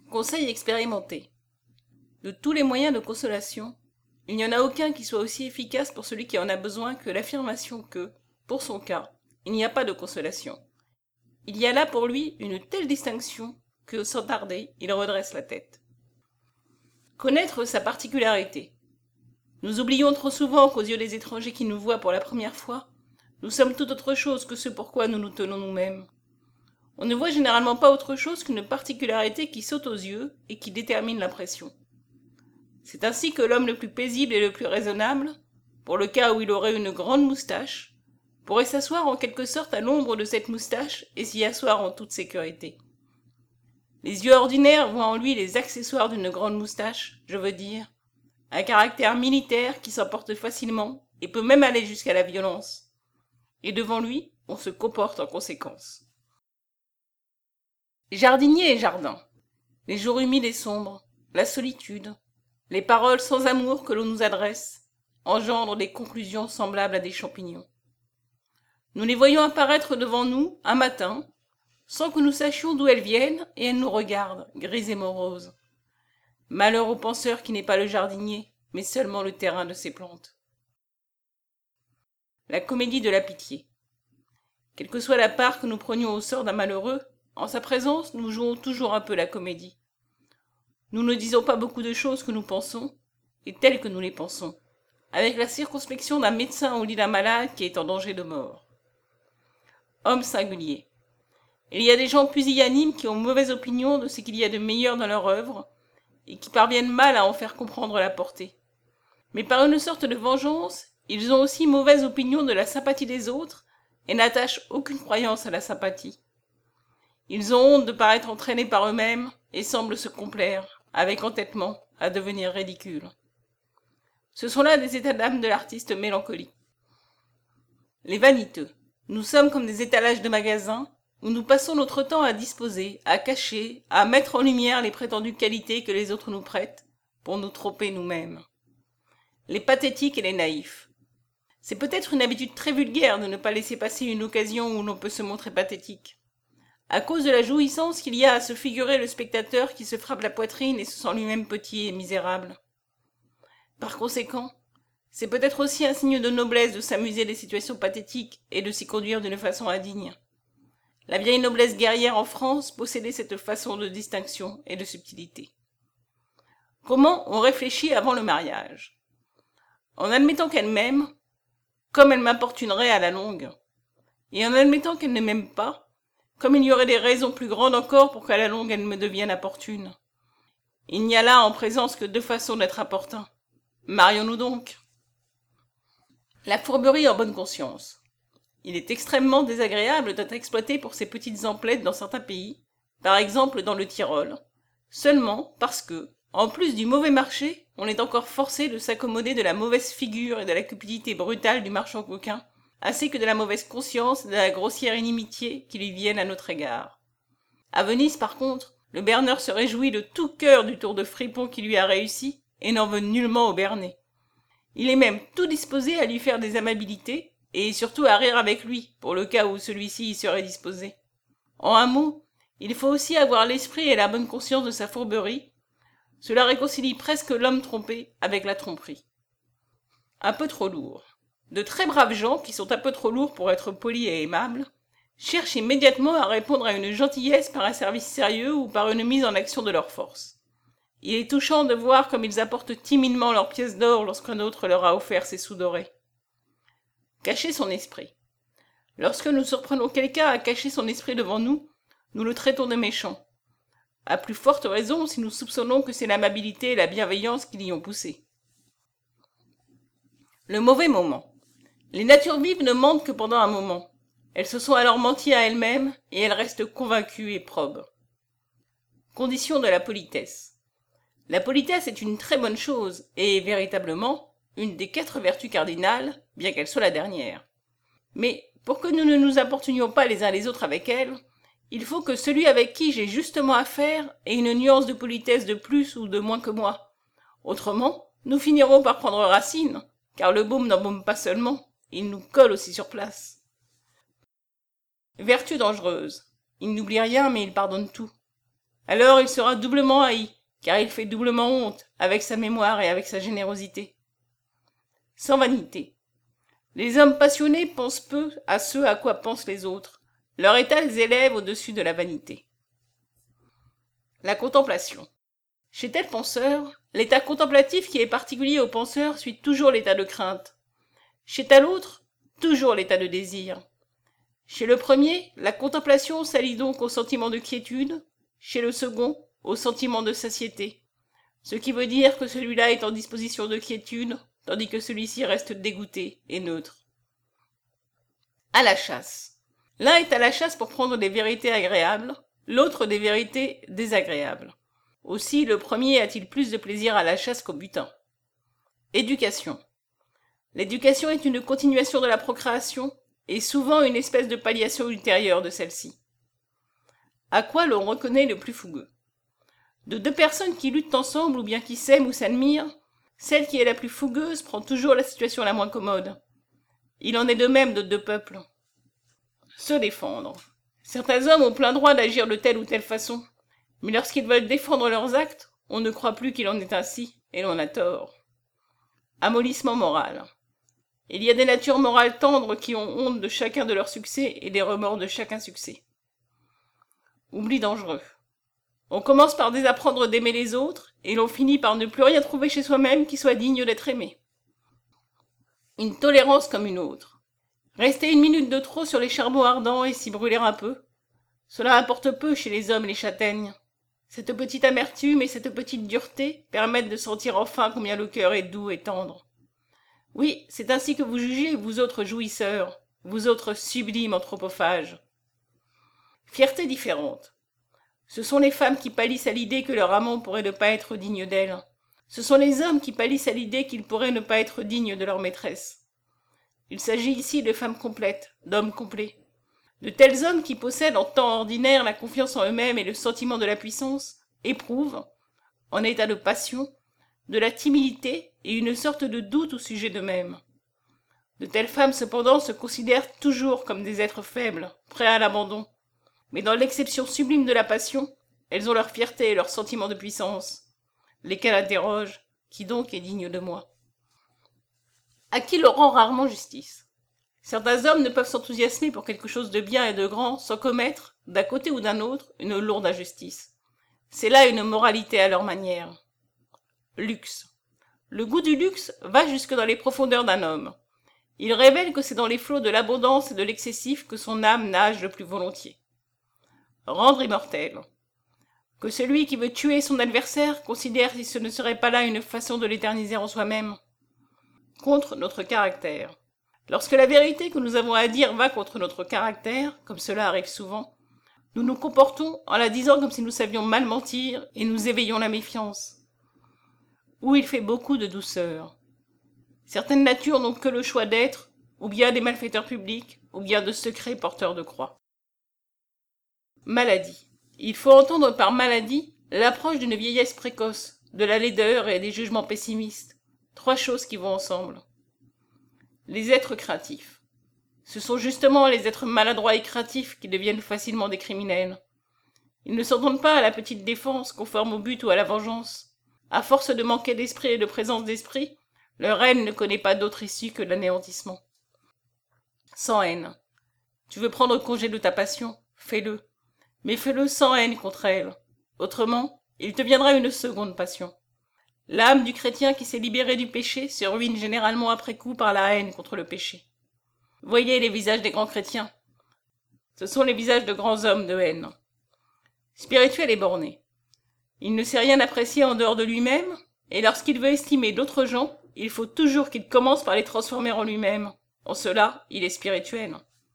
Conseil expérimenté. De tous les moyens de consolation, il n'y en a aucun qui soit aussi efficace pour celui qui en a besoin que l'affirmation que, pour son cas, il n'y a pas de consolation. Il y a là pour lui une telle distinction que, sans tarder, il redresse la tête. Connaître sa particularité. Nous oublions trop souvent qu'aux yeux des étrangers qui nous voient pour la première fois, nous sommes tout autre chose que ce pourquoi nous nous tenons nous-mêmes. On ne voit généralement pas autre chose qu'une particularité qui saute aux yeux et qui détermine l'impression. C'est ainsi que l'homme le plus paisible et le plus raisonnable, pour le cas où il aurait une grande moustache, pourrait s'asseoir en quelque sorte à l'ombre de cette moustache et s'y asseoir en toute sécurité. Les yeux ordinaires voient en lui les accessoires d'une grande moustache, je veux dire, un caractère militaire qui s'emporte facilement et peut même aller jusqu'à la violence. Et devant lui, on se comporte en conséquence. Jardinier et jardin, les jours humides et sombres, la solitude, les paroles sans amour que l'on nous adresse, engendrent des conclusions semblables à des champignons. Nous les voyons apparaître devant nous un matin, sans que nous sachions d'où elles viennent, et elles nous regardent, grises et moroses. Malheur au penseur qui n'est pas le jardinier, mais seulement le terrain de ses plantes. La comédie de la pitié. Quelle que soit la part que nous prenions au sort d'un malheureux, en sa présence, nous jouons toujours un peu la comédie. Nous ne disons pas beaucoup de choses que nous pensons, et telles que nous les pensons, avec la circonspection d'un médecin au lit d'un malade qui est en danger de mort. Homme singulier. Il y a des gens pusillanimes qui ont mauvaise opinion de ce qu'il y a de meilleur dans leur œuvre, et qui parviennent mal à en faire comprendre la portée. Mais par une sorte de vengeance, ils ont aussi mauvaise opinion de la sympathie des autres, et n'attachent aucune croyance à la sympathie. Ils ont honte de paraître entraînés par eux-mêmes, et semblent se complaire, avec entêtement, à devenir ridicules. Ce sont là des états d'âme de l'artiste mélancolique. Les vaniteux. Nous sommes comme des étalages de magasins, où nous passons notre temps à disposer, à cacher, à mettre en lumière les prétendues qualités que les autres nous prêtent, pour nous tromper nous-mêmes. Les pathétiques et les naïfs. C'est peut-être une habitude très vulgaire de ne pas laisser passer une occasion où l'on peut se montrer pathétique. À cause de la jouissance qu'il y a à se figurer le spectateur qui se frappe la poitrine et se sent lui-même petit et misérable. Par conséquent, c'est peut-être aussi un signe de noblesse de s'amuser des situations pathétiques et de s'y conduire d'une façon indigne. La vieille noblesse guerrière en France possédait cette façon de distinction et de subtilité. Comment on réfléchit avant le mariage? En admettant qu'elle m'aime, comme elle m'importunerait à la longue, et en admettant qu'elle ne m'aime pas, comme il y aurait des raisons plus grandes encore pour qu'à la longue elle me devienne importune. Il n'y a là en présence que deux façons d'être importun. Marions-nous donc. La fourberie en bonne conscience. Il est extrêmement désagréable d'être exploité pour ces petites emplettes dans certains pays, par exemple dans le Tyrol, seulement parce que, en plus du mauvais marché, on est encore forcé de s'accommoder de la mauvaise figure et de la cupidité brutale du marchand coquin, ainsi que de la mauvaise conscience et de la grossière inimitié qui lui viennent à notre égard. À Venise, par contre, le berneur se réjouit de tout cœur du tour de fripon qui lui a réussi, et n'en veut nullement au berné. Il est même tout disposé à lui faire des amabilités, et surtout à rire avec lui, pour le cas où celui-ci y serait disposé. En un mot, il faut aussi avoir l'esprit et la bonne conscience de sa fourberie. Cela réconcilie presque l'homme trompé avec la tromperie. Un peu trop lourd. De très braves gens, qui sont un peu trop lourds pour être polis et aimables, cherchent immédiatement à répondre à une gentillesse par un service sérieux ou par une mise en action de leur force. Il est touchant de voir comme ils apportent timidement leurs pièces d'or lorsqu'un autre leur a offert ses sous dorés. Cacher son esprit. Lorsque nous surprenons quelqu'un à cacher son esprit devant nous, nous le traitons de méchant. À plus forte raison si nous soupçonnons que c'est l'amabilité et la bienveillance qui l'y ont poussé. Le mauvais moment. Les natures vives ne mentent que pendant un moment. Elles se sont alors menties à elles-mêmes et elles restent convaincues et probes. Condition de la politesse. La politesse est une très bonne chose et, véritablement, une des 4 vertus cardinales, bien qu'elle soit la dernière. Mais, pour que nous ne nous importunions pas les uns les autres avec elle, il faut que celui avec qui j'ai justement affaire ait une nuance de politesse de plus ou de moins que moi. Autrement, nous finirons par prendre racine, car le baume n'embaume pas seulement, il nous colle aussi sur place. Vertu dangereuse. Il n'oublie rien, mais il pardonne tout. Alors il sera doublement haï, car il fait doublement honte, avec sa mémoire et avec sa générosité. Sans vanité. Les hommes passionnés pensent peu à ce à quoi pensent les autres. Leur état les élève au-dessus de la vanité. La contemplation. Chez tel penseur, l'état contemplatif qui est particulier au penseur suit toujours l'état de crainte. Chez tel autre, toujours l'état de désir. Chez le premier, la contemplation s'allie donc au sentiment de quiétude, chez le second, au sentiment de satiété. Ce qui veut dire que celui-là est en disposition de quiétude, tandis que celui-ci reste dégoûté et neutre. À la chasse. L'un est à la chasse pour prendre des vérités agréables, l'autre des vérités désagréables. Aussi, le premier a-t-il plus de plaisir à la chasse qu'au butin. Éducation. L'éducation est une continuation de la procréation, et souvent une espèce de palliation ultérieure de celle-ci. À quoi l'on reconnaît le plus fougueux? De deux personnes qui luttent ensemble ou bien qui s'aiment ou s'admirent, celle qui est la plus fougueuse prend toujours la situation la moins commode. Il en est de même de deux peuples. Se défendre. Certains hommes ont plein droit d'agir de telle ou telle façon, mais lorsqu'ils veulent défendre leurs actes, on ne croit plus qu'il en est ainsi, et l'on a tort. Amollissement moral. Il y a des natures morales tendres qui ont honte de chacun de leurs succès et des remords de chaque insuccès. Oubli dangereux. On commence par désapprendre d'aimer les autres, et l'on finit par ne plus rien trouver chez soi-même qui soit digne d'être aimé. Une tolérance comme une autre. Rester une minute de trop sur les charbons ardents et s'y brûler un peu, cela importe peu chez les hommes et les châtaignes. Cette petite amertume et cette petite dureté permettent de sentir enfin combien le cœur est doux et tendre. Oui, c'est ainsi que vous jugez, vous autres jouisseurs, vous autres sublimes anthropophages. Fierté différente. Ce sont les femmes qui pâlissent à l'idée que leur amant pourrait ne pas être digne d'elles. Ce sont les hommes qui pâlissent à l'idée qu'ils pourraient ne pas être dignes de leur maîtresse. Il s'agit ici de femmes complètes, d'hommes complets. De tels hommes qui possèdent en temps ordinaire la confiance en eux-mêmes et le sentiment de la puissance, éprouvent, en état de passion, de la timidité et une sorte de doute au sujet d'eux-mêmes. De telles femmes cependant se considèrent toujours comme des êtres faibles, prêts à l'abandon, mais dans l'exception sublime de la passion, elles ont leur fierté et leur sentiment de puissance, lesquels interrogent, qui donc est digne de moi? À qui l'on rend rarement justice? Certains hommes ne peuvent s'enthousiasmer pour quelque chose de bien et de grand sans commettre, d'un côté ou d'un autre, une lourde injustice. C'est là une moralité à leur manière. Luxe. Le goût du luxe va jusque dans les profondeurs d'un homme. Il révèle que c'est dans les flots de l'abondance et de l'excessif que son âme nage le plus volontiers. Rendre immortel. Que celui qui veut tuer son adversaire considère si ce ne serait pas là une façon de l'éterniser en soi-même. Contre notre caractère. Lorsque la vérité que nous avons à dire va contre notre caractère, comme cela arrive souvent, nous nous comportons en la disant comme si nous savions mal mentir et nous éveillons la méfiance. Où il fait beaucoup de douceur. Certaines natures n'ont que le choix d'être, ou bien des malfaiteurs publics, ou bien de secrets porteurs de croix. Maladie. Il faut entendre par maladie l'approche d'une vieillesse précoce, de la laideur et des jugements pessimistes. Trois choses qui vont ensemble. Les êtres craintifs. Ce sont justement les êtres maladroits et craintifs qui deviennent facilement des criminels. Ils ne s'entendent pas à la petite défense conforme au but ou à la vengeance. À force de manquer d'esprit et de présence d'esprit, leur haine ne connaît pas d'autre issue que l'anéantissement. Sans haine. Tu veux prendre congé de ta passion, fais-le. Mais fais-le sans haine contre elle. Autrement, il te viendra une seconde passion. L'âme du chrétien qui s'est libéré du péché se ruine généralement après coup par la haine contre le péché. Voyez les visages des grands chrétiens. Ce sont les visages de grands hommes de haine. Spirituel et borné. Il ne sait rien apprécier en dehors de lui-même, et lorsqu'il veut estimer d'autres gens, il faut toujours qu'il commence par les transformer en lui-même. En cela, il est spirituel.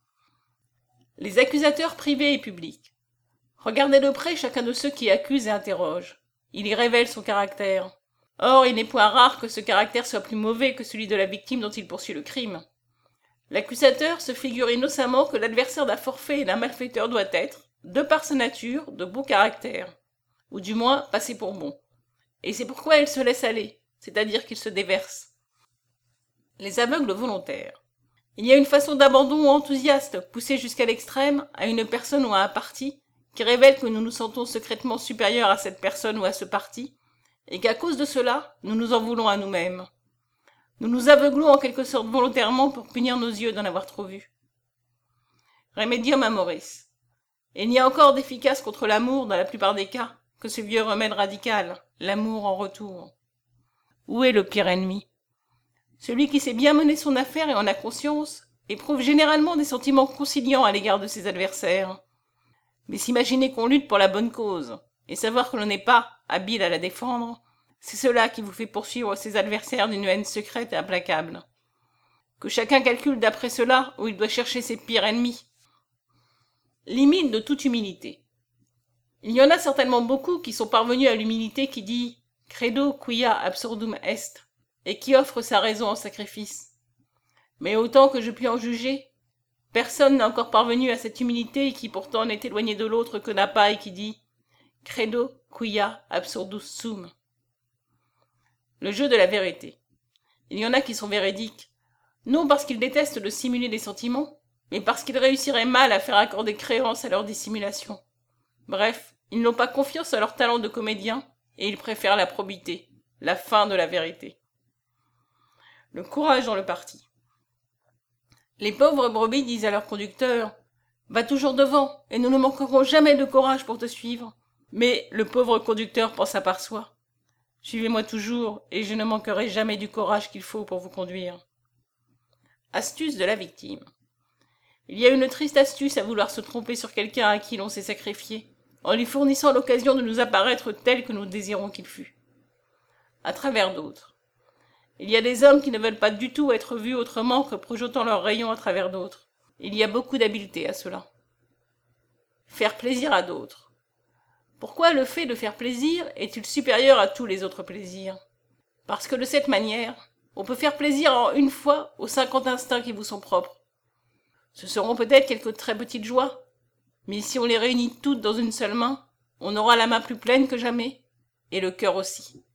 Les accusateurs privés et publics. Regardez de près chacun de ceux qui accusent et interrogent. Il y révèle son caractère. Or, il n'est point rare que ce caractère soit plus mauvais que celui de la victime dont il poursuit le crime. L'accusateur se figure innocemment que l'adversaire d'un forfait et d'un malfaiteur doit être, de par sa nature, de beau caractère, ou du moins passé pour bon. Et c'est pourquoi il se laisse aller, c'est-à-dire qu'il se déverse. Les aveugles volontaires. Il y a une façon d'abandon enthousiaste, poussée jusqu'à l'extrême, à une personne ou à un parti, qui révèle que nous nous sentons secrètement supérieurs à cette personne ou à ce parti, et qu'à cause de cela, nous nous en voulons à nous-mêmes. Nous nous aveuglons en quelque sorte volontairement pour punir nos yeux d'en avoir trop vu. Remedium amoris. Il n'y a encore d'efficace contre l'amour, dans la plupart des cas, que ce vieux remède radical, l'amour en retour. Où est le pire ennemi? Celui qui sait bien mener son affaire et en a conscience, éprouve généralement des sentiments conciliants à l'égard de ses adversaires. Mais s'imaginer qu'on lutte pour la bonne cause, et savoir que l'on n'est pas habile à la défendre, c'est cela qui vous fait poursuivre ses adversaires d'une haine secrète et implacable. Que chacun calcule d'après cela où il doit chercher ses pires ennemis. Limite de toute humilité. Il y en a certainement beaucoup qui sont parvenus à l'humilité qui dit « credo quia absurdum est » et qui offre sa raison en sacrifice. Mais autant que je puis en juger, personne n'est encore parvenu à cette humilité qui pourtant n'est éloignée de l'autre que n'a pas et qui dit « credo quia absurdus sum ». Le jeu de la vérité. Il y en a qui sont véridiques, non parce qu'ils détestent de simuler des sentiments, mais parce qu'ils réussiraient mal à faire accorder créance à leur dissimulation. Bref, ils n'ont pas confiance à leur talent de comédien, et ils préfèrent la probité, la fin de la vérité. Le courage dans le parti. Les pauvres brebis disent à leur conducteur « Va toujours devant, et nous ne manquerons jamais de courage pour te suivre. » Mais le pauvre conducteur pense à part soi. « Suivez-moi toujours, et je ne manquerai jamais du courage qu'il faut pour vous conduire. » Astuce de la victime. Il y a une triste astuce à vouloir se tromper sur quelqu'un à qui l'on s'est sacrifié, en lui fournissant l'occasion de nous apparaître tel que nous désirons qu'il fût. À travers d'autres. Il y a des hommes qui ne veulent pas du tout être vus autrement que projetant leurs rayons à travers d'autres. Il y a beaucoup d'habileté à cela. Faire plaisir à d'autres. Pourquoi le fait de faire plaisir est-il supérieur à tous les autres plaisirs? Parce que de cette manière, on peut faire plaisir en une fois aux 50 instincts qui vous sont propres. Ce seront peut-être quelques très petites joies, mais si on les réunit toutes dans une seule main, on aura la main plus pleine que jamais, et le cœur aussi.